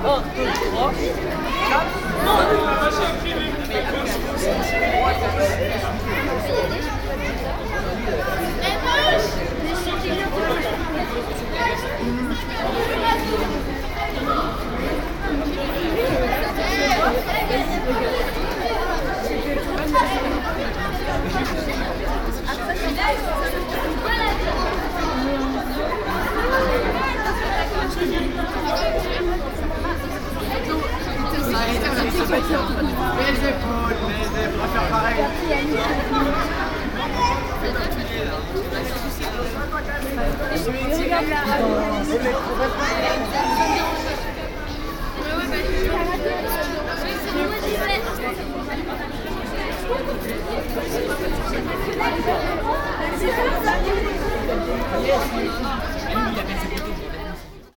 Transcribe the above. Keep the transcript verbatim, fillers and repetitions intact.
un, deux, trois, quatre. Les épaules, les épaules, on va faire pareil. Regarde là. C'est